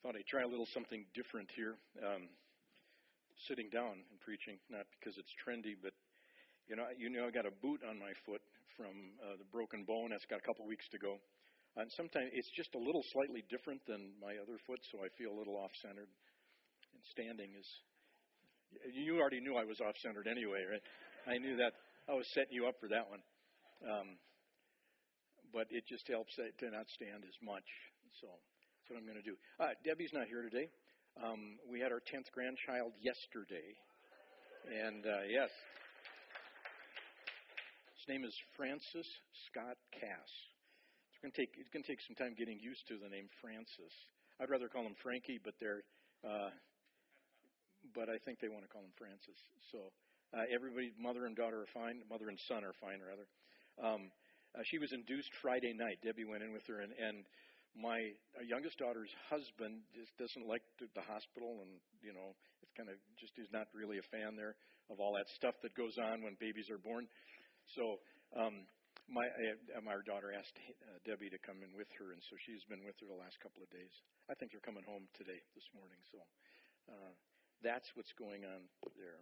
Thought I'd try a little something different here. Sitting down and preaching, not because it's trendy, but I got a boot on my foot from the broken bone. That's got a couple weeks to go. And sometimes it's just a little slightly different than my other foot, so I feel a little off-centered. And standing is, you already knew I was off-centered anyway, right? I knew that. I was setting you up for that one. But it just helps to not stand as much. So that's what I'm going to do. Debbie's not here today. We had our 10th grandchild yesterday. And yes, his name is Francis Scott Cass. It's going to take some time getting used to the name Francis. I'd rather call him Frankie, but but I think they want to call him Francis. So everybody, mother and daughter are fine. Mother and son are fine, rather. She was induced Friday night. Debbie went in with her, and my youngest daughter's husband just doesn't like the hospital, and it's kind of just is not really a fan there of all that stuff that goes on when babies are born. So my daughter asked Debbie to come in with her, and so she's been with her the last couple of days. I think they're coming home today, this morning. So that's what's going on there.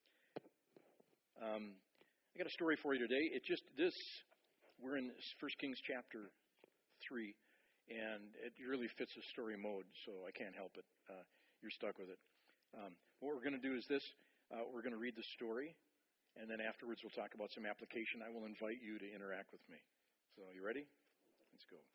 I got a story for you today. We're in 1 Kings chapter 3, and it really fits the story mode, so I can't help it. You're stuck with it. What we're going to do is this. We're going to read the story, and then afterwards we'll talk about some application. I will invite you to interact with me. So you ready? Let's go.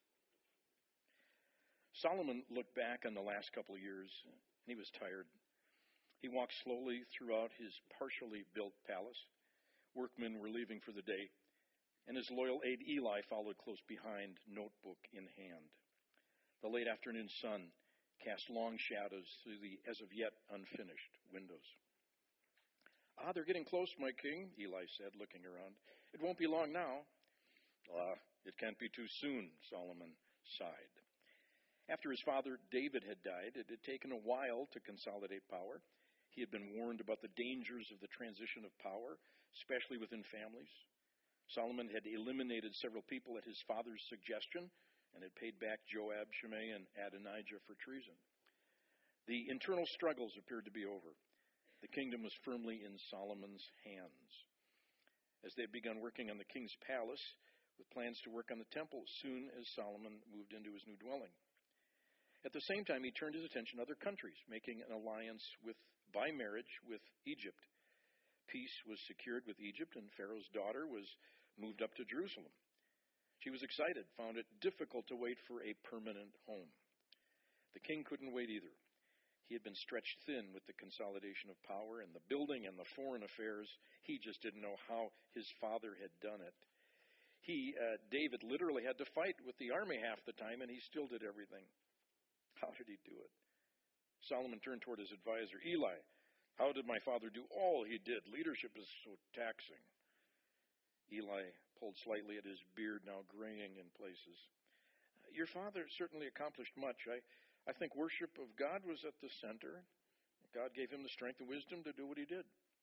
Solomon looked back on the last couple of years, and he was tired. He walked slowly throughout his partially built palace. Workmen were leaving for the day, and his loyal aide Eli followed close behind, notebook in hand. The late afternoon sun cast long shadows through the as-of-yet unfinished windows. They're getting close, my king, Eli said, looking around. It won't be long now. It can't be too soon, Solomon sighed. After his father David had died, it had taken a while to consolidate power. He had been warned about the dangers of the transition of power, especially within families. Solomon had eliminated several people at his father's suggestion and had paid back Joab, Shimei, and Adonijah for treason. The internal struggles appeared to be over. The kingdom was firmly in Solomon's hands. As they had begun working on the king's palace, with plans to work on the temple as soon as Solomon moved into his new dwelling. At the same time, he turned his attention to other countries, making an alliance by marriage with Egypt. Peace was secured with Egypt, and Pharaoh's daughter was moved up to Jerusalem. She was excited, found it difficult to wait for a permanent home. The king couldn't wait either. He had been stretched thin with the consolidation of power and the building and the foreign affairs. He just didn't know how his father had done it. David, literally had to fight with the army half the time, and he still did everything. How did he do it? Solomon turned toward his advisor, Eli. How did my father do all he did? Leadership is so taxing. Eli pulled slightly at his beard, now graying in places. Your father certainly accomplished much. I think worship of God was at the center. God gave him the strength and wisdom to do what he did.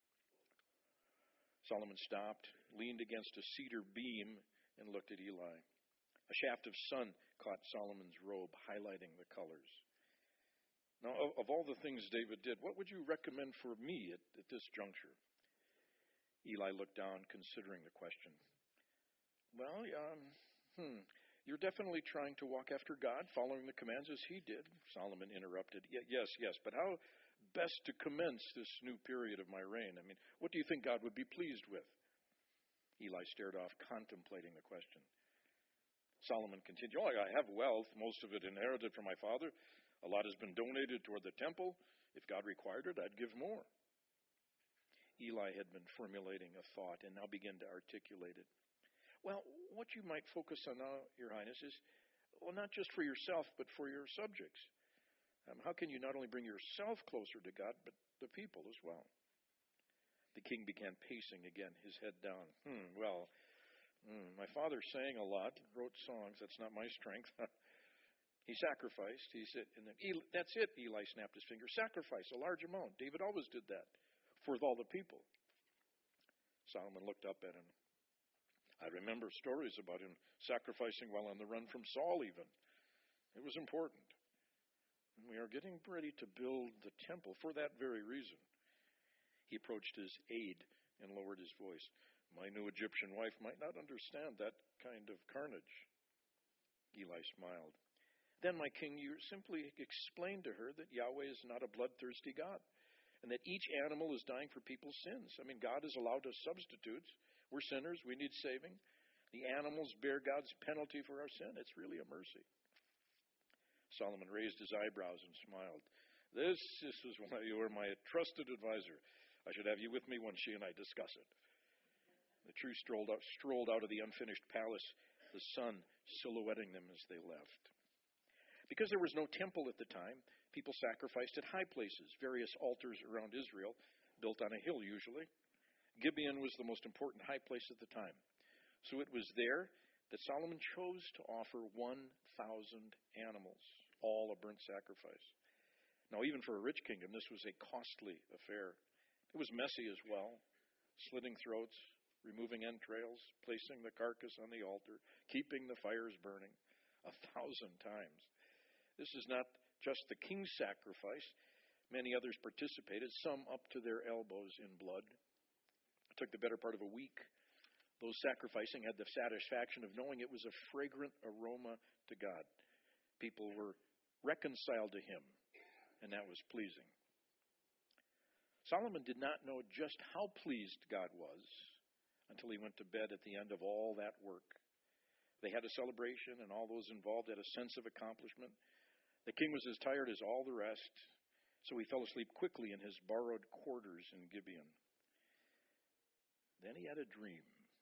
Solomon stopped, leaned against a cedar beam, and looked at Eli. A shaft of sun caught Solomon's robe, highlighting the colors. Now, of all the things David did, what would you recommend for me at this juncture? Eli looked down, considering the question. Well, you're definitely trying to walk after God, following the commands as he did, Solomon interrupted. Yes, but how best to commence this new period of my reign? I mean, what do you think God would be pleased with? Eli stared off, contemplating the question. Solomon continued, I have wealth, most of it inherited from my father. A lot has been donated toward the temple. If God required it, I'd give more. Eli had been formulating a thought and now began to articulate it. Well, what you might focus on now, Your Highness, is, not just for yourself, but for your subjects. How can you not only bring yourself closer to God, but the people as well? The king began pacing again, his head down. My father sang a lot, wrote songs. That's not my strength. He sacrificed. He said, and then, that's it, Eli snapped his finger. Sacrifice, a large amount. David always did that for all the people. Solomon looked up at him. I remember stories about him sacrificing while on the run from Saul even. It was important. And we are getting ready to build the temple for that very reason. He approached his aide and lowered his voice. My new Egyptian wife might not understand that kind of carnage. Eli smiled. Then, my king, you simply explain to her that Yahweh is not a bloodthirsty God, and that each animal is dying for people's sins. I mean, God has allowed us substitutes. We're sinners. We need saving. The animals bear God's penalty for our sin. It's really a mercy. Solomon raised his eyebrows and smiled. This is why you are my trusted advisor. I should have you with me when she and I discuss it. The two strolled out of the unfinished palace, the sun silhouetting them as they left. Because there was no temple at the time, people sacrificed at high places, various altars around Israel, built on a hill usually. Gibeon was the most important high place at the time. So it was there that Solomon chose to offer 1,000 animals, all a burnt sacrifice. Now, even for a rich kingdom, this was a costly affair. It was messy as well, slitting throats, removing entrails, placing the carcass on the altar, keeping the fires burning 1,000 times. This is not just the king's sacrifice. Many others participated, some up to their elbows in blood. It took the better part of a week. Those sacrificing had the satisfaction of knowing it was a fragrant aroma to God. People were reconciled to him, and that was pleasing. Solomon did not know just how pleased God was until he went to bed at the end of all that work. They had a celebration, and all those involved had a sense of accomplishment. The king was as tired as all the rest, so he fell asleep quickly in his borrowed quarters in Gibeon. Then he had a dream.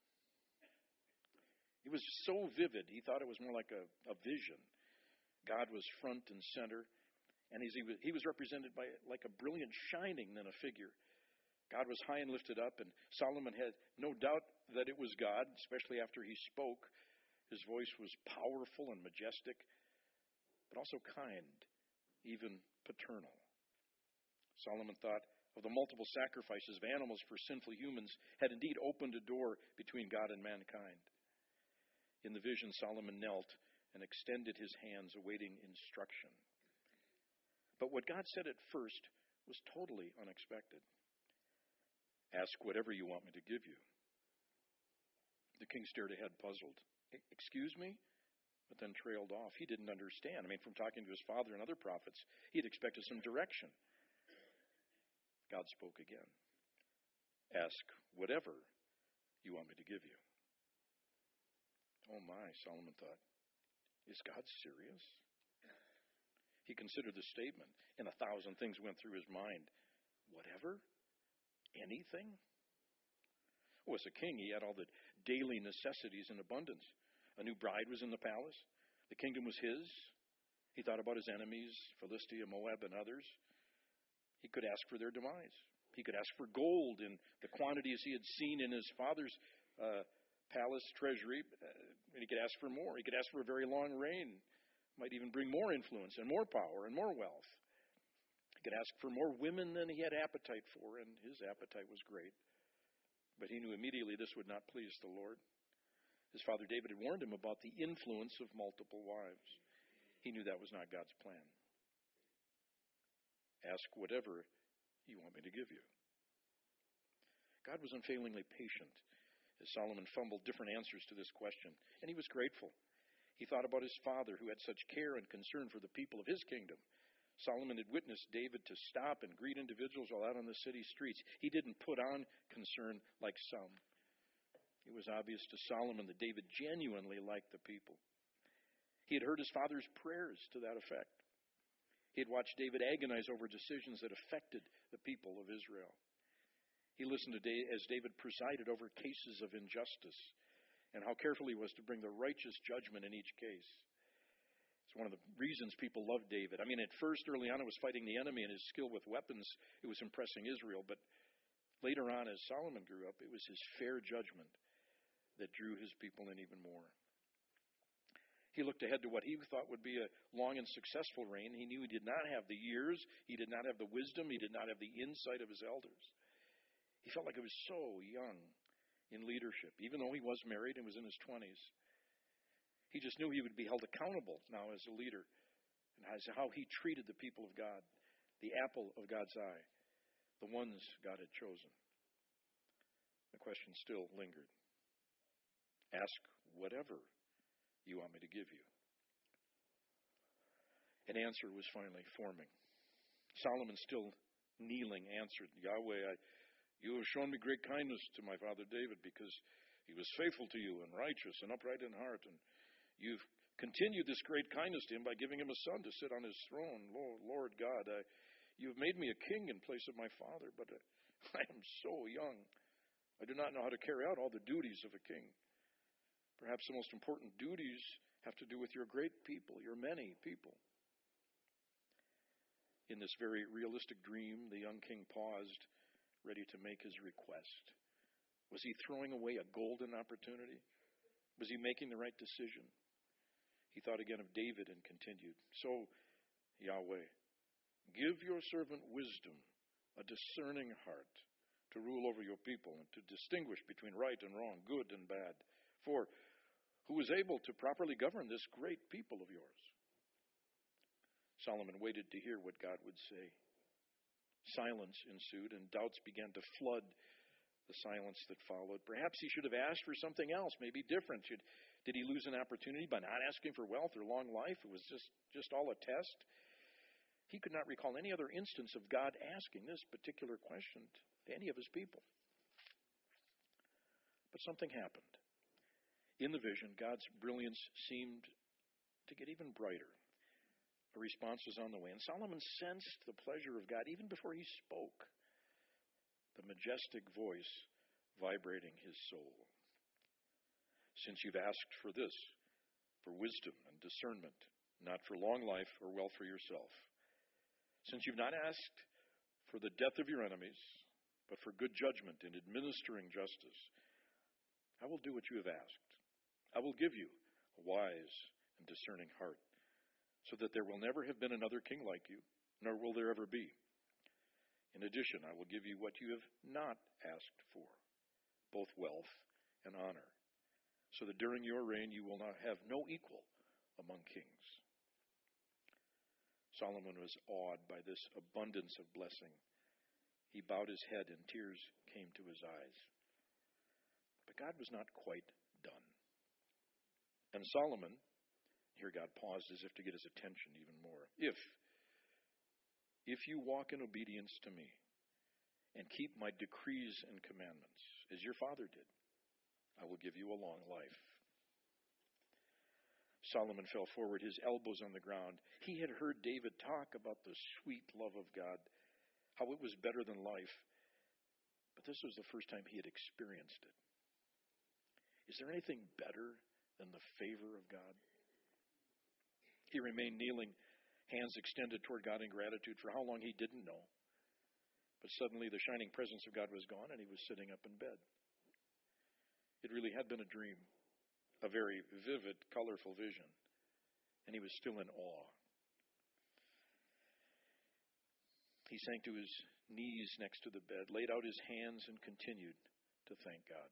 It was so vivid, he thought it was more like a vision. God was front and center, and he was represented by like a brilliant shining than a figure. God was high and lifted up, and Solomon had no doubt that it was God, especially after he spoke. His voice was powerful and majestic, but also kind, even paternal. Solomon thought of the multiple sacrifices of animals for sinful humans had indeed opened a door between God and mankind. In the vision, Solomon knelt and extended his hands, awaiting instruction. But what God said at first was totally unexpected. Ask whatever you want me to give you. The king stared ahead, puzzled. Excuse me? But then trailed off. He didn't understand. I mean, from talking to his father and other prophets, he had expected some direction. God spoke again. Ask whatever you want me to give you. Oh my, Solomon thought. Is God serious? He considered the statement, and 1,000 things went through his mind. Whatever? Anything? Well, as a king, he had all the daily necessities in abundance. A new bride was in the palace. The kingdom was his. He thought about his enemies, Philistia, Moab, and others. He could ask for their demise. He could ask for gold in the quantities he had seen in his father's palace treasury, and he could ask for more. He could ask for a very long reign. Might even bring more influence and more power and more wealth. He could ask for more women than he had appetite for, and his appetite was great. But he knew immediately this would not please the Lord. His father David had warned him about the influence of multiple wives. He knew that was not God's plan. Ask whatever you want me to give you. God was unfailingly patient as Solomon fumbled different answers to this question, and he was grateful. He thought about his father, who had such care and concern for the people of his kingdom. Solomon had witnessed David to stop and greet individuals while out on the city streets. He didn't put on concern like some. It was obvious to Solomon that David genuinely liked the people. He had heard his father's prayers to that effect. He had watched David agonize over decisions that affected the people of Israel. He listened as David presided over cases of injustice and how careful he was to bring the righteous judgment in each case. It's one of the reasons people loved David. I mean, at first, early on, it was fighting the enemy, and his skill with weapons, it was impressing Israel. But later on, as Solomon grew up, it was his fair judgment that drew his people in even more. He looked ahead to what he thought would be a long and successful reign. He knew he did not have the years, he did not have the wisdom, he did not have the insight of his elders. He felt like he was so young in leadership, even though he was married and was in his 20s. He just knew he would be held accountable now as a leader. And how he treated the people of God, the apple of God's eye, the ones God had chosen. The question still lingered. Ask whatever you want me to give you. An answer was finally forming. Solomon, still kneeling, answered, Yahweh, you have shown me great kindness to my father David because he was faithful to you and righteous and upright in heart. And you've continued this great kindness to him by giving him a son to sit on his throne. Lord God, you have made me a king in place of my father, but I am so young. I do not know how to carry out all the duties of a king. Perhaps the most important duties have to do with your great people, your many people. In this very realistic dream, the young king paused, ready to make his request. Was he throwing away a golden opportunity? Was he making the right decision? He thought again of David and continued, So, Yahweh, give your servant wisdom, a discerning heart, to rule over your people and to distinguish between right and wrong, good and bad. For who is able to properly govern this great people of yours? Solomon waited to hear what God would say. Silence ensued, and doubts began to flood the silence that followed. Perhaps he should have asked for something else, maybe different. Did he lose an opportunity by not asking for wealth or long life? It was just all a test. He could not recall any other instance of God asking this particular question to any of his people. But something happened. In the vision, God's brilliance seemed to get even brighter. A response was on the way, and Solomon sensed the pleasure of God even before he spoke, the majestic voice vibrating his soul. Since you've asked for this, for wisdom and discernment, not for long life or wealth for yourself, since you've not asked for the death of your enemies, but for good judgment in administering justice, I will do what you have asked. I will give you a wise and discerning heart, so that there will never have been another king like you, nor will there ever be. In addition, I will give you what you have not asked for, both wealth and honor, so that during your reign you will not have no equal among kings. Solomon was awed by this abundance of blessing. He bowed his head and tears came to his eyes. But God was not quite done. And Solomon, here God paused as if to get his attention even more. If you walk in obedience to me and keep my decrees and commandments, as your father did, I will give you a long life. Solomon fell forward, his elbows on the ground. He had heard David talk about the sweet love of God, how it was better than life. But this was the first time he had experienced it. Is there anything better than the favor of God? He remained kneeling, hands extended toward God in gratitude for how long he didn't know. But suddenly the shining presence of God was gone and he was sitting up in bed. It really had been a dream, a very vivid, colorful vision, and he was still in awe. He sank to his knees next to the bed, laid out his hands, and continued to thank God.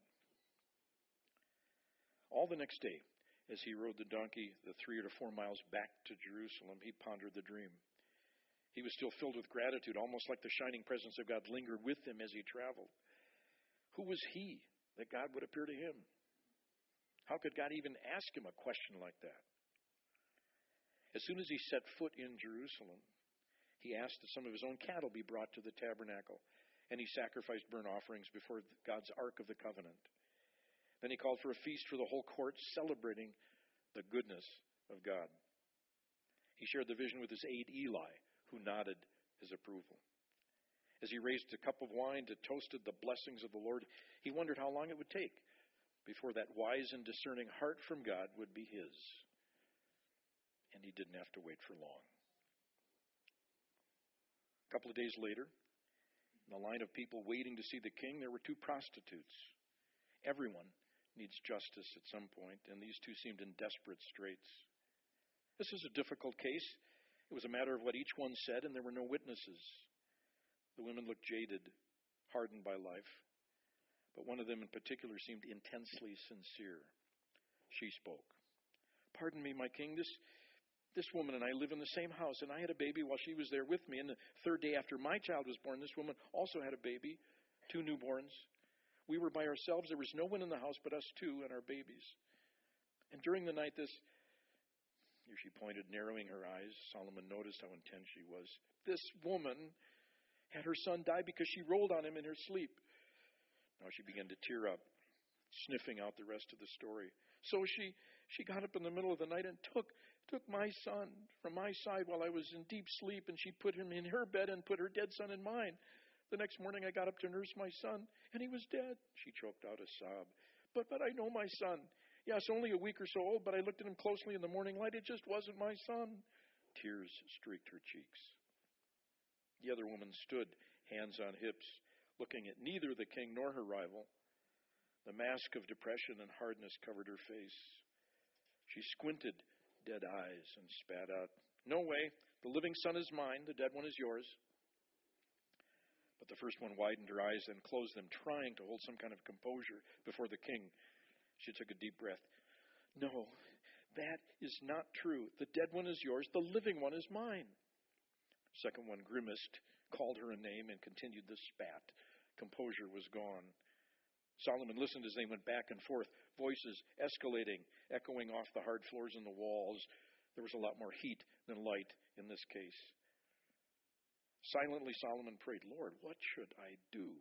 All the next day, as he rode the donkey the 3 or 4 miles back to Jerusalem, he pondered the dream. He was still filled with gratitude, almost like the shining presence of God lingered with him as he traveled. Who was he that God would appear to him? How could God even ask him a question like that? As soon as he set foot in Jerusalem, he asked that some of his own cattle be brought to the tabernacle, and he sacrificed burnt offerings before God's Ark of the Covenant. Then he called for a feast for the whole court, celebrating the goodness of God. He shared the vision with his aide Eli, who nodded his approval. As he raised a cup of wine to toasted the blessings of the Lord, he wondered how long it would take before that wise and discerning heart from God would be his. And he didn't have to wait for long. A couple of days later, in the line of people waiting to see the king, there were 2 prostitutes. Everyone needs justice at some point, and these 2 seemed in desperate straits. This was a difficult case. It was a matter of what each one said, and there were no witnesses. The women looked jaded, hardened by life, but one of them in particular seemed intensely sincere. She spoke. "Pardon me, my king, This woman and I live in the same house, and I had a baby while she was there with me. And the third day after my child was born, this woman also had a baby, 2 newborns. We were by ourselves. There was no one in the house but us 2 and our babies. And during the night, here she pointed, narrowing her eyes. Solomon noticed how intense she was. This woman had her son die because she rolled on him in her sleep. Now she began to tear up, sniffing out the rest of the story. So she got up in the middle of the night and took my son from my side while I was in deep sleep, and she put him in her bed and put her dead son in mine. The next morning I got up to nurse my son, and he was dead. She choked out a sob. But I know my son. Yes, only a week or so old, but I looked at him closely in the morning light. It just wasn't my son. Tears streaked her cheeks. The other woman stood, hands on hips, looking at neither the king nor her rival. The mask of depression and hardness covered her face. She squinted dead eyes and spat out, "No way. The living son is mine. The dead one is yours." But the first one widened her eyes and closed them, trying to hold some kind of composure before the king. She took a deep breath. "No, that is not true. The dead one is yours. The living one is mine." The second one grimaced, called her a name, and continued the spat. Composure was gone. Solomon listened as they went back and forth, voices escalating, echoing off the hard floors and the walls. There was a lot more heat than light in this case. Silently, Solomon prayed, "Lord, what should I do?"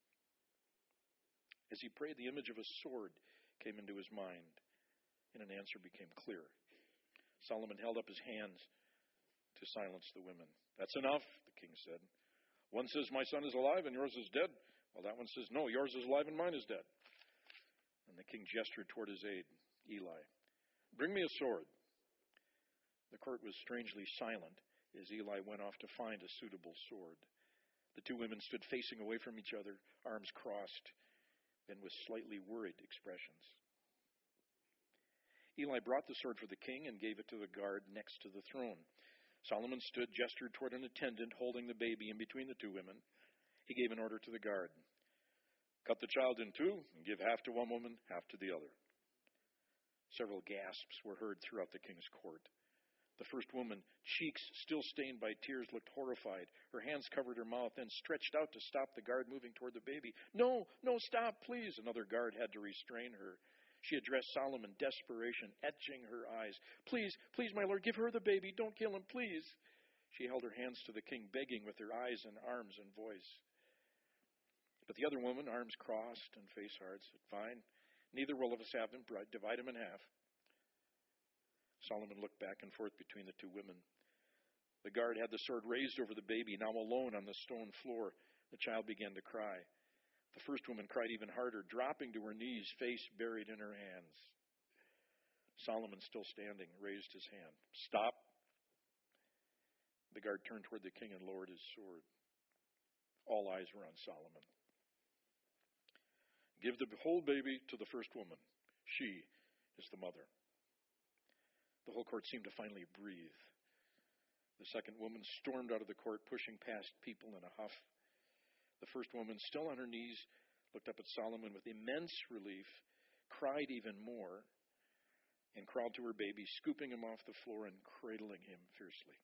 As he prayed, the image of a sword came into his mind, and an answer became clear. Solomon held up his hands to silence the women. "That's enough," the king said. "One says my son is alive and yours is dead, while that one says, no, yours is alive and mine is dead." And the king gestured toward his aide, Eli. "Bring me a sword." The court was strangely silent as Eli went off to find a suitable sword. The 2 women stood facing away from each other, arms crossed, and with slightly worried expressions. Eli brought the sword for the king and gave it to the guard next to the throne. Solomon stood, gestured toward an attendant holding the baby in between the 2 women. He gave an order to the guard. "Cut the child in 2 and give half to one woman, half to the other." Several gasps were heard throughout the king's court. The first woman, cheeks still stained by tears, looked horrified. Her hands covered her mouth, then stretched out to stop the guard moving toward the baby. No, stop, please." Another guard had to restrain her. She addressed Solomon, desperation etching her eyes. Please, my lord, give her the baby. Don't kill him, please." She held her hands to the king, begging with her eyes and arms and voice. But the other woman, arms crossed and face hard, said, "Fine, neither will of us have them. Divide him in half." Solomon looked back and forth between the 2 women. The guard had the sword raised over the baby, now alone on the stone floor. The child began to cry. The first woman cried even harder, dropping to her knees, face buried in her hands. Solomon, still standing, raised his hand. "Stop." The guard turned toward the king and lowered his sword. All eyes were on Solomon. "Give the whole baby to the first woman. She is the mother." The whole court seemed to finally breathe. The second woman stormed out of the court, pushing past people in a huff. The first woman, still on her knees, looked up at Solomon with immense relief, cried even more, and crawled to her baby, scooping him off the floor and cradling him fiercely.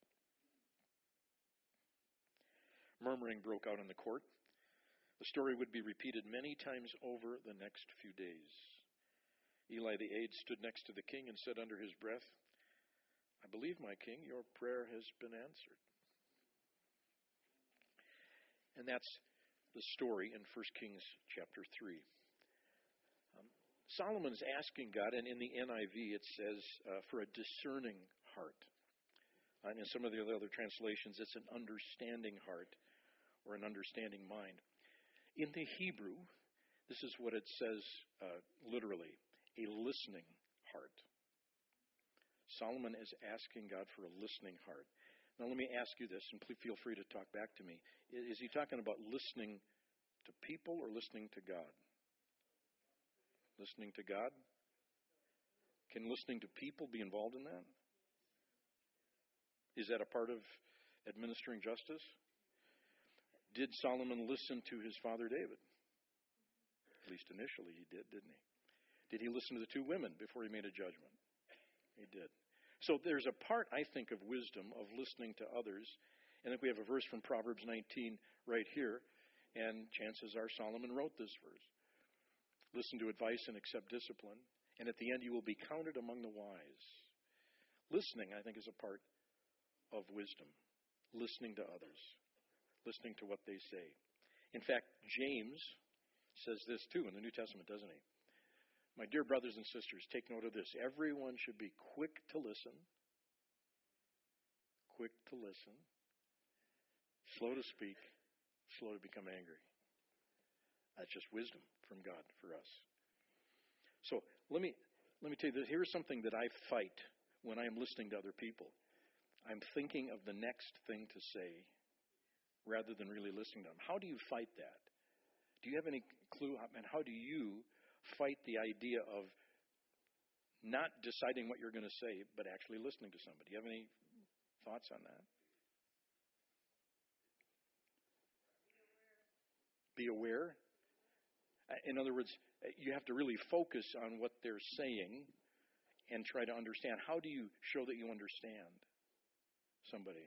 Murmuring broke out in the court. The story would be repeated many times over the next few days. Eli the aide stood next to the king and said under his breath, "I believe, my king, your prayer has been answered." And that's the story in 1 Kings chapter 3. Solomon's asking God, and in the NIV it says, for a discerning heart. And in some of the other translations, it's an understanding heart or an understanding mind. In the Hebrew, this is what it says literally, a listening heart. Solomon is asking God for a listening heart. Now let me ask you this, and please feel free to talk back to me. Is he talking about listening to people or listening to God? Listening to God? Can listening to people be involved in that? Is that a part of administering justice? Did Solomon listen to his father David? At least initially he did, didn't he? Did he listen to the 2 women before he made a judgment? He did. So there's a part, I think, of wisdom, of listening to others. And if we have a verse from Proverbs 19 right here, and chances are Solomon wrote this verse. Listen to advice and accept discipline, and at the end you will be counted among the wise. Listening, I think, is a part of wisdom. Listening to others. Listening to what they say. In fact, James says this too in the New Testament, doesn't he? My dear brothers and sisters, take note of this. Everyone should be quick to listen, slow to speak, slow to become angry. That's just wisdom from God for us. So let me tell you this. Here's something that I fight when I am listening to other people. I'm thinking of the next thing to say rather than really listening to them. How do you fight that? Do you have any clue? And how do you fight the idea of not deciding what you're going to say, but actually listening to somebody? Do you have any thoughts on that? Be aware. In other words, you have to really focus on what they're saying and try to understand. How do you show that you understand somebody?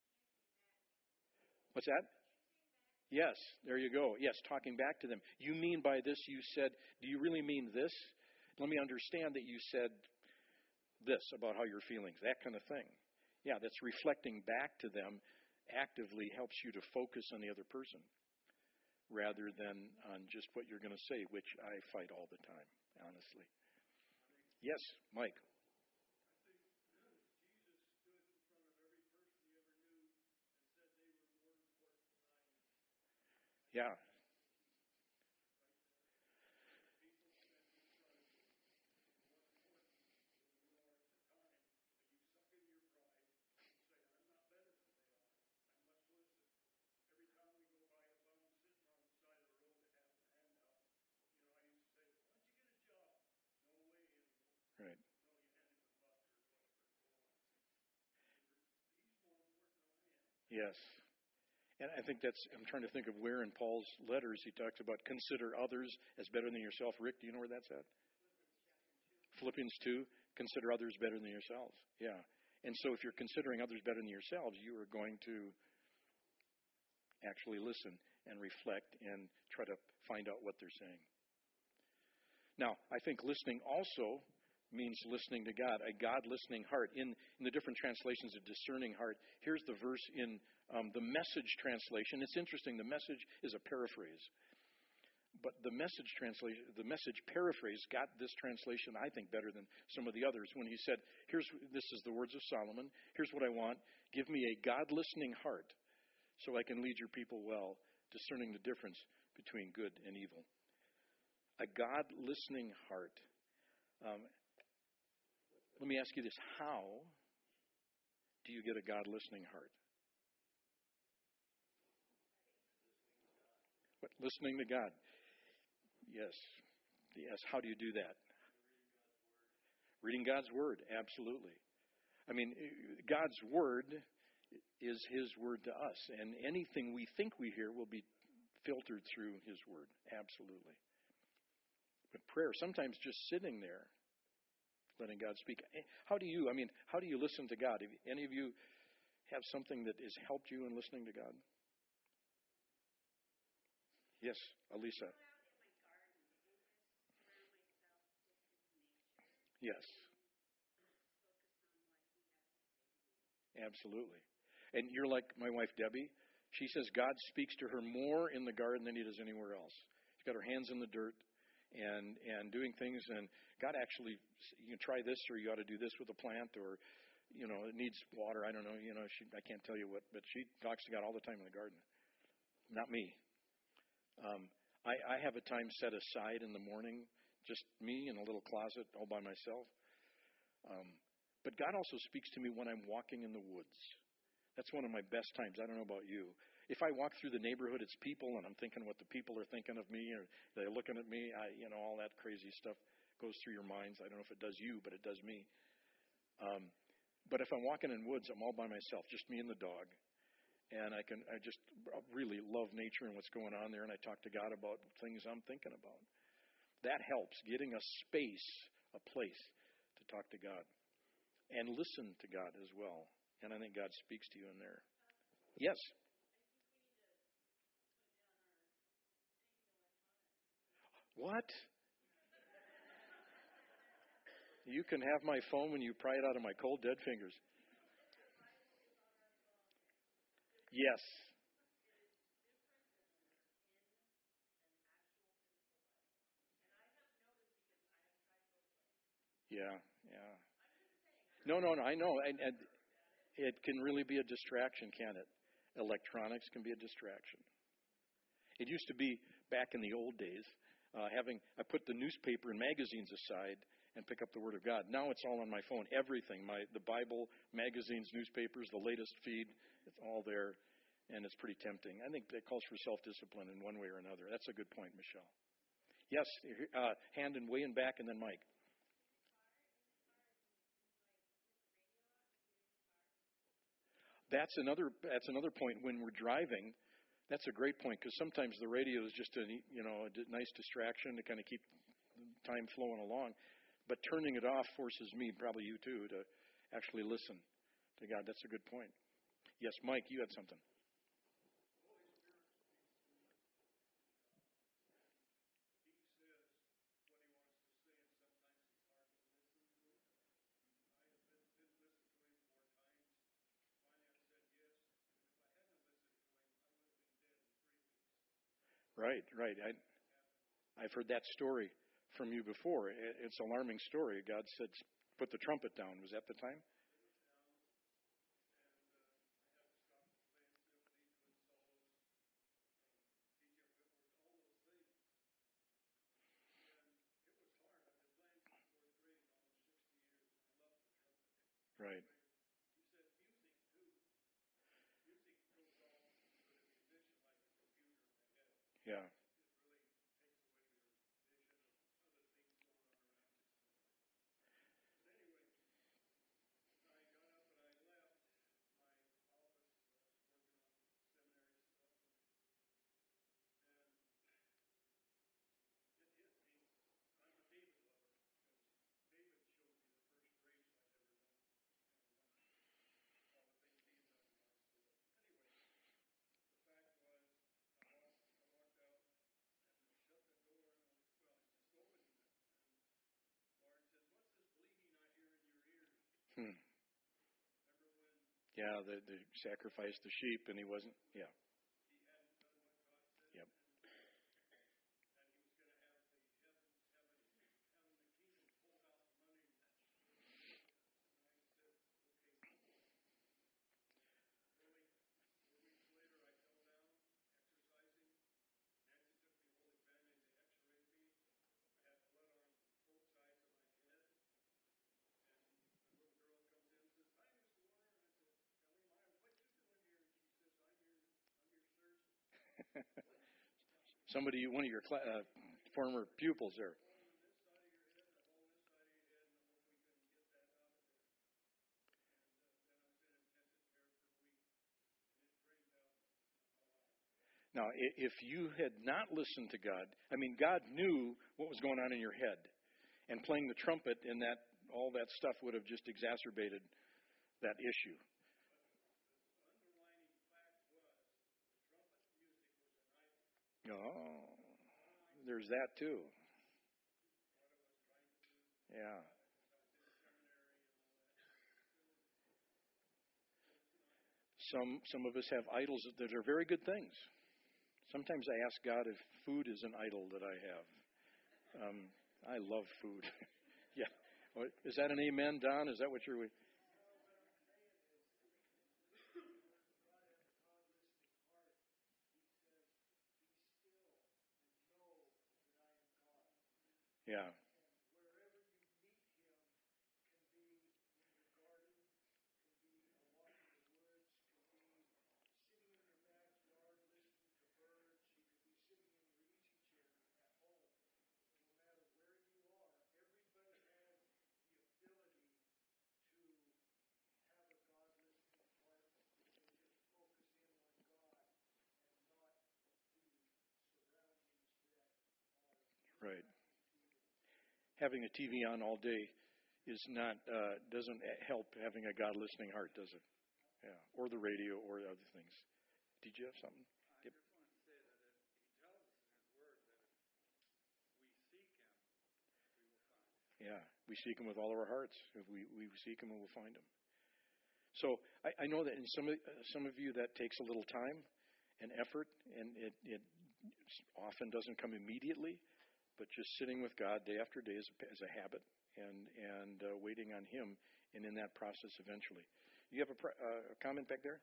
What's that? Yes, there you go. Yes, talking back to them. You mean by this, you said, do you really mean this? Let me understand that you said this about how you're feeling. That kind of thing. Yeah, that's reflecting back to them actively helps you to focus on the other person rather than on just what you're going to say, which I fight all the time, honestly. Yes, Mike. Yeah. Right. Yes. And I think I'm trying to think of where in Paul's letters he talks about consider others as better than yourself. Rick, do you know where that's at? Philippians 2, consider others better than yourselves. Yeah. And so if you're considering others better than yourselves, you are going to actually listen and reflect and try to find out what they're saying. Now, I think listening also means listening to God, a God-listening heart. In the different translations of discerning heart, here's the verse in the Message translation. It's interesting, the Message is a paraphrase. But the Message translation, the Message paraphrase got this translation, I think, better than some of the others when he said, this is the words of Solomon, here's what I want, give me a God-listening heart so I can lead your people well, discerning the difference between good and evil. A God-listening heart. Let me ask you this. How do you get a God-listening heart? What? Listening to God. Yes. Yes. How do you do that? Reading God's Word. Absolutely. I mean, God's Word is His Word to us. And anything we think we hear will be filtered through His Word. Absolutely. But prayer, sometimes just sitting there, letting God speak. How do you listen to God? Have any of you have something that has helped you in listening to God? Yes, Alisa. Yes. Absolutely. And you're like my wife, Debbie. She says God speaks to her more in the garden than He does anywhere else. She's got her hands in the dirt and doing things. And God actually, you try this, or you ought to do this with a plant, or, it needs water. I don't know. I can't tell you what, but she talks to God all the time in the garden. Not me. I have a time set aside in the morning, just me in a little closet all by myself. But God also speaks to me when I'm walking in the woods. That's one of my best times. I don't know about you. If I walk through the neighborhood, it's people, and I'm thinking what the people are thinking of me, or they're looking at me. All that crazy stuff goes through your minds. I don't know if it does you, but it does me. But if I'm walking in woods, I'm all by myself, just me and the dog. And I just really love nature and what's going on there, and I talk to God about things I'm thinking about. That helps, getting a space, a place to talk to God. and listen to God as well. And I think God speaks to you in there. Yes. What? You can have my phone when you pry it out of my cold, dead fingers. Yes. Yeah. No, I know. And it can really be a distraction, can't it? Electronics can be a distraction. It used to be back in the old days, I put the newspaper and magazines aside and pick up the Word of God. Now it's all on my phone. Everything, the Bible, magazines, newspapers, the latest feed, it's all there, and it's pretty tempting. I think that calls for self-discipline in one way or another. That's a good point, Michelle. Yes, hand and way and back, and then Mike. That's another point when we're driving. That's a great point, because sometimes the radio is just a nice distraction to kind of keep time flowing along. But turning it off forces me, probably you too, to actually listen to God. That's a good point. Yes, Mike, you had something. Right. I've heard that story from you before. It's an alarming story. God said, put the trumpet down. Was that the time? Right. Yeah. Yeah, they sacrificed the sheep, and he wasn't. Yeah. Yep. Somebody, one of your former pupils there. Now, if you had not listened to God, God knew what was going on in your head, and playing the trumpet and all that stuff would have just exacerbated that issue. Oh, there's that too. Yeah. Some of us have idols that are very good things. Sometimes I ask God if food is an idol that I have. I love food. Yeah. Is that an amen, Don? Is that what you're... Yeah. Right. Having a TV on all day is not doesn't help having a God listening heart, does it? Yeah, or the radio or other things. Did you have something? I just want to say that he tells us in his word that if we seek him, we will find him. Yeah, we seek him with all of our hearts. If we seek him, and we'll find him. So I know that in some of you that takes a little time and effort, and it often doesn't come immediately, but just sitting with God day after day is a habit, and waiting on him, and in that process eventually. You have a comment back there?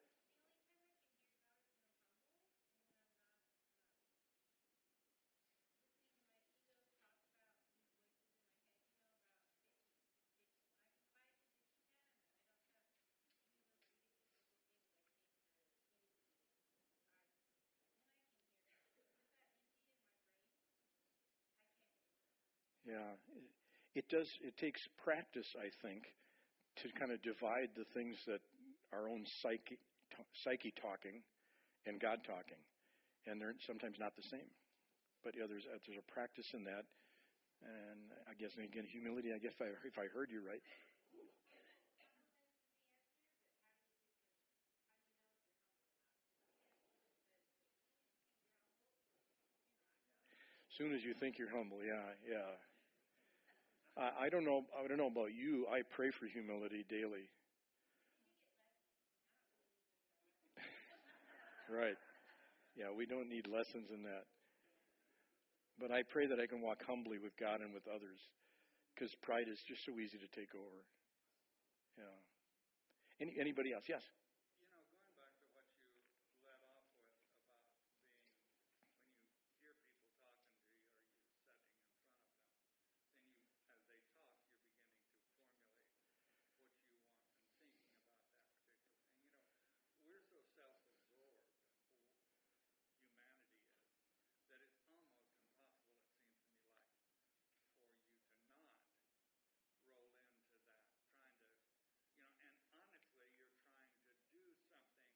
Yeah, it does. It takes practice, I think, to kind of divide the things that our own psyche talking and God talking, and they're sometimes not the same. But yeah, there's a practice in that, and I guess, and again, humility. I guess if I heard you right. As soon as you think you're humble, yeah. I don't know about you. I pray for humility daily. Right. Yeah, we don't need lessons in that. But I pray that I can walk humbly with God and with others, because pride is just so easy to take over. Yeah. Anybody else? Yes. Going back to what you led off with about being, when you hear people talking to you or you're sitting in front of them, then you, as they talk, you're beginning to formulate what you want and thinking about that particular thing. We're so self-absorbed, humanity is, that it's almost impossible, it seems to me like, for you to not roll into that, trying to, and honestly, you're trying to do something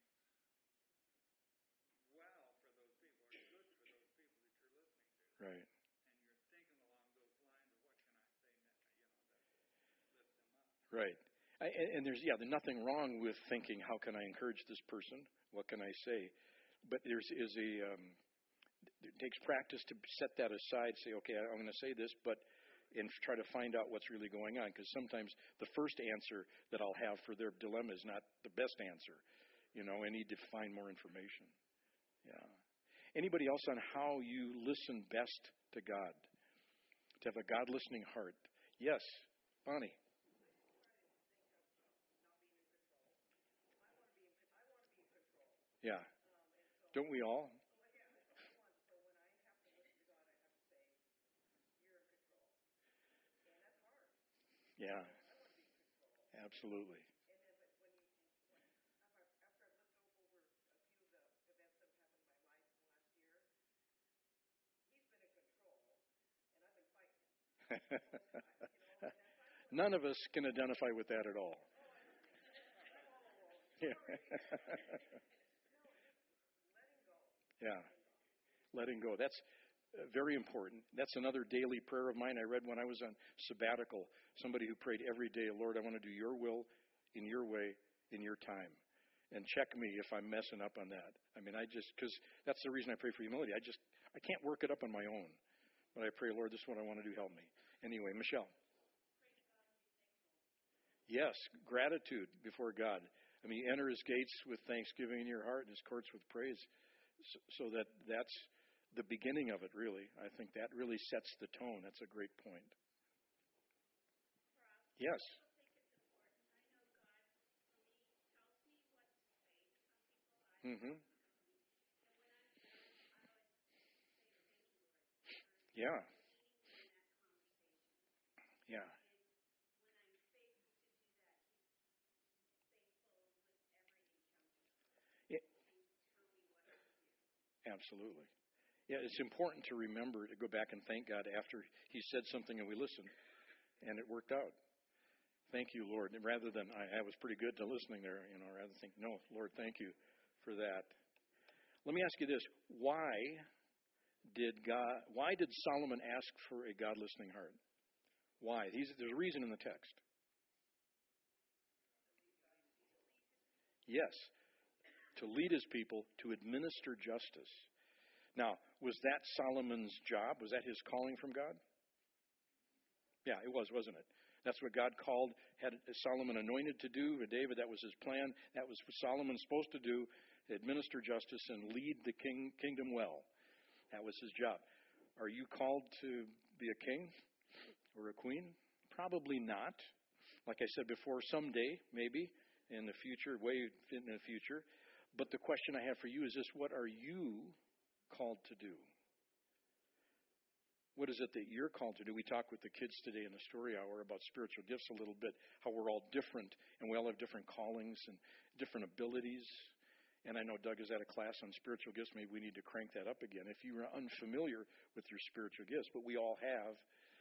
well for those people, or good for those people that you're listening to. Right. And you're thinking along those lines of what can I say, that lifts them up. Right. And there's nothing wrong with thinking, how can I encourage this person? What can I say? But it takes practice to set that aside, say, okay, I'm going to say this, and try to find out what's really going on, because sometimes the first answer that I'll have for their dilemma is not the best answer. I need to find more information. Yeah. Anybody else on how you listen best to God? To have a God listening heart? Yes, Bonnie. Yeah. Don't we all? Yeah. Absolutely. None of us can identify with that at all. Yeah. Letting go. That's very important. That's another daily prayer of mine. I read when I was on sabbatical, somebody who prayed every day, Lord, I want to do your will in your way, in your time. And check me if I'm messing up on that. Because that's the reason I pray for humility. I can't work it up on my own. But I pray, Lord, this is what I want to do. Help me. Anyway, Michelle. Yes, gratitude before God. Enter his gates with thanksgiving in your heart and his courts with praise. So that's the beginning of it, really. I think that really sets the tone. That's a great point. Yes. Mm-hmm. Yeah. Yeah. Absolutely. Yeah, it's important to remember to go back and thank God after he said something and we listened, and it worked out. Thank you, Lord. And rather than, I was pretty good to listening there, rather than think, no, Lord, thank you for that. Let me ask you this. Why did Solomon ask for a God listening heart? Why? There's a reason in the text. Yes, to lead his people, to administer justice. Now, was that Solomon's job? Was that his calling from God? Yeah, it was, wasn't it? That's what God called, had Solomon anointed to do. David, that was his plan. That was what Solomon's supposed to do, administer justice and lead the kingdom well. That was his job. Are you called to be a king or a queen? Probably not. Like I said before, someday, maybe, in the future, way in the future. But the question I have for you is this: what are you called to do? What is it that you're called to do? We talked with the kids today in the story hour about spiritual gifts a little bit, how we're all different, and we all have different callings and different abilities. And I know Doug is at a class on spiritual gifts. Maybe we need to crank that up again. If you are unfamiliar with your spiritual gifts, but we all have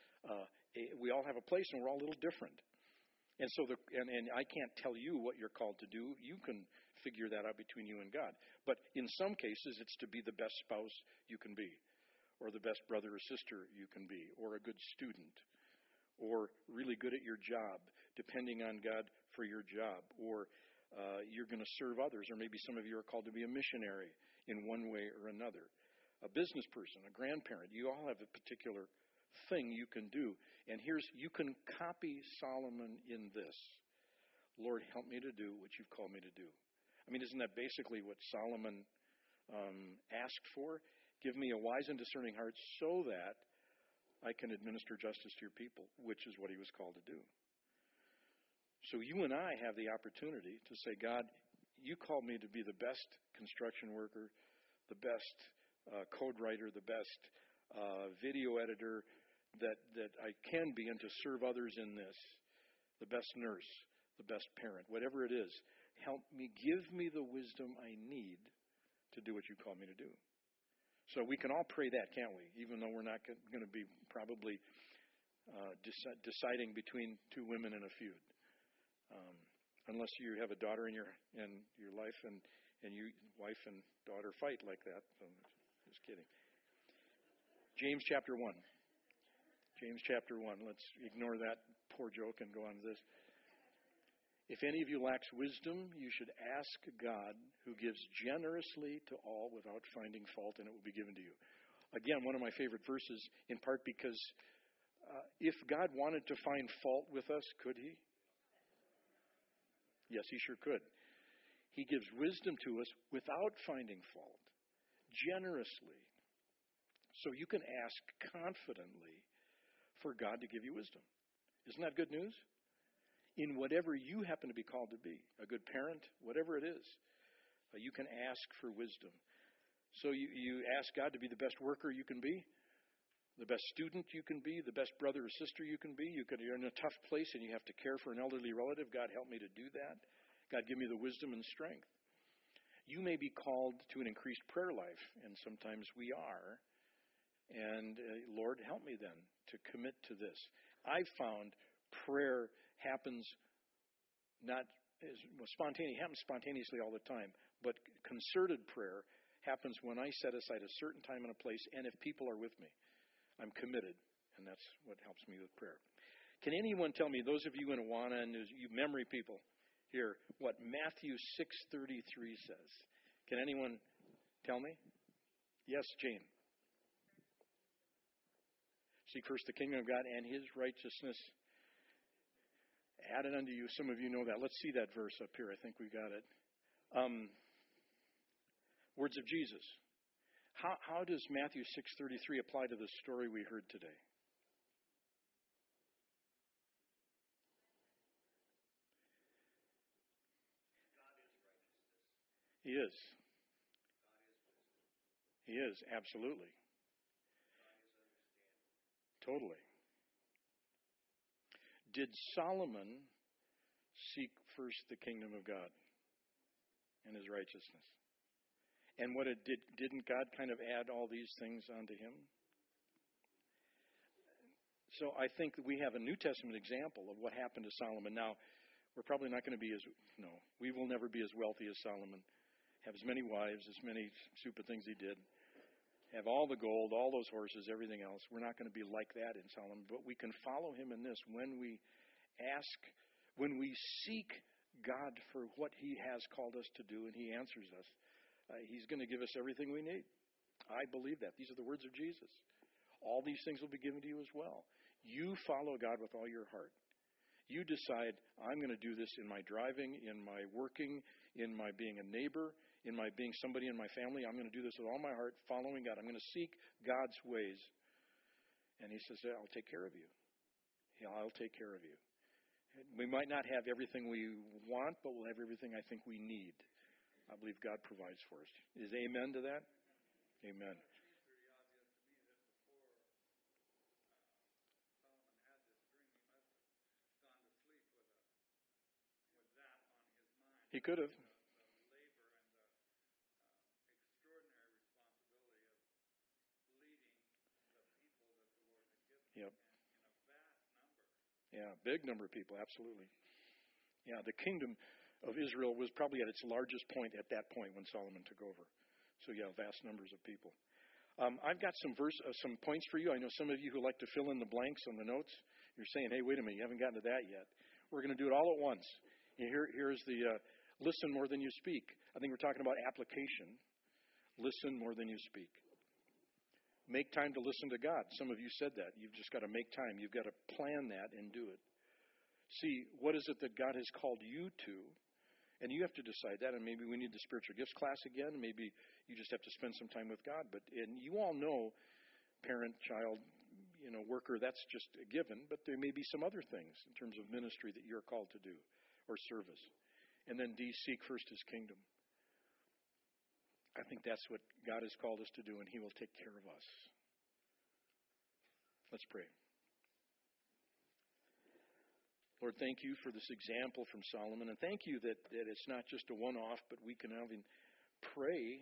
a place, and we're all a little different. And so, and I can't tell you what you're called to do. You can figure that out between you and God. But in some cases, it's to be the best spouse you can be, or the best brother or sister you can be, or a good student, or really good at your job, depending on God for your job, or you're going to serve others, or maybe some of you are called to be a missionary in one way or another. A business person, a grandparent, you all have a particular thing you can do. And you can copy Solomon in this: Lord, help me to do what you've called me to do. I mean, isn't that basically what Solomon asked for? Give me a wise and discerning heart so that I can administer justice to your people, which is what he was called to do. So you and I have the opportunity to say, God, you called me to be the best construction worker, the best code writer, the best video editor that I can be, and to serve others in this, the best nurse, the best parent, whatever it is. Help me, give me the wisdom I need to do what you call me to do. So we can all pray that, can't we? Even though we're not going to be probably deciding between two women in a feud. Unless you have a daughter in your life and you wife and daughter fight like that. So, just kidding. James chapter 1. James chapter 1. Let's ignore that poor joke and go on to this. If any of you lacks wisdom, you should ask God, who gives generously to all without finding fault, and it will be given to you. Again, one of my favorite verses, in part because if God wanted to find fault with us, could he? Yes, he sure could. He gives wisdom to us without finding fault, generously. So you can ask confidently for God to give you wisdom. Isn't that good news? In whatever you happen to be called to be, a good parent, whatever it is, you can ask for wisdom. So you ask God to be the best worker you can be, the best student you can be, the best brother or sister you can be. You're in a tough place and you have to care for an elderly relative. God, help me to do that. God, give me the wisdom and strength. You may be called to an increased prayer life, and sometimes we are. And Lord, help me then to commit to this. I've found prayer happens not as spontaneous, happens spontaneously all the time, but concerted prayer happens when I set aside a certain time and a place, and if people are with me, I'm committed, and that's what helps me with prayer. Can anyone tell me, those of you in Awana and you memory people here, what Matthew 6:33 says? Can anyone tell me? Yes, Jane. Seek first the kingdom of God and his righteousness added unto you. Some of you know that. Let's see that verse up here. I think we got it. Words of Jesus. How does Matthew 6:33 apply to the story we heard today? He is. He is, absolutely. Totally. Did Solomon seek first the kingdom of God and his righteousness? And didn't God kind of add all these things onto him? So I think we have a New Testament example of what happened to Solomon. Now, we're probably not going to be we will never be as wealthy as Solomon, have as many wives, as many stupid things he did, have all the gold, all those horses, everything else. We're not going to be like that in Solomon, but we can follow him in this. When we seek God for what He has called us to do, and He answers us. He's going to give us everything we need. I believe that. These are the words of Jesus. All these things will be given to you as well. You follow God with all your heart. You decide, I'm going to do this in my driving, in my working, in my being a neighbor, in my being somebody in my family. I'm going to do this with all my heart, following God. I'm going to seek God's ways. And He says, I'll take care of you. I'll take care of you. We might not have everything we want, but we'll have everything I think we need. I believe God provides for us. Is amen to that? Amen. He could have. The labor and the extraordinary responsibility of leading the people that the Lord had given Yep. in a vast number. Yeah, big number of people, absolutely. Yeah, the kingdom of Israel was probably at its largest point at that point when Solomon took over. So yeah, vast numbers of people. I've got some points for you. I know some of you who like to fill in the blanks on the notes. You're saying, hey, wait a minute, you haven't gotten to that yet. We're going to do it all at once. Here's the listen more than you speak. I think we're talking about application. Listen more than you speak. Make time to listen to God. Some of you said that. You've just got to make time. You've got to plan that and do it. See, what is it that God has called you to? And you have to decide that. And maybe we need the spiritual gifts class again. Maybe you just have to spend some time with God. And you all know, parent, child, worker, that's just a given. But there may be some other things in terms of ministry that you're called to do or service. And then D, seek first His kingdom. I think that's what God has called us to do, and He will take care of us. Let's pray. Lord, thank you for this example from Solomon, and thank you that it's not just a one-off, but we can even pray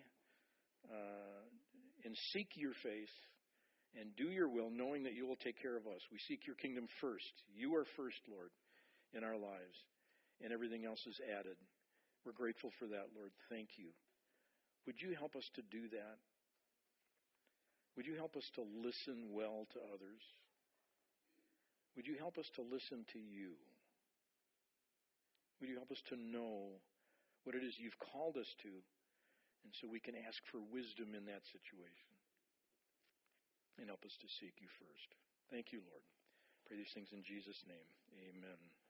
and seek your face and do your will, knowing that you will take care of us. We seek your kingdom first. You are first, Lord, in our lives. And everything else is added. We're grateful for that, Lord. Thank you. Would you help us to do that? Would you help us to listen well to others? Would you help us to listen to you? Would you help us to know what it is you've called us to, and so we can ask for wisdom in that situation? And help us to seek you first. Thank you, Lord. Pray these things in Jesus' name. Amen.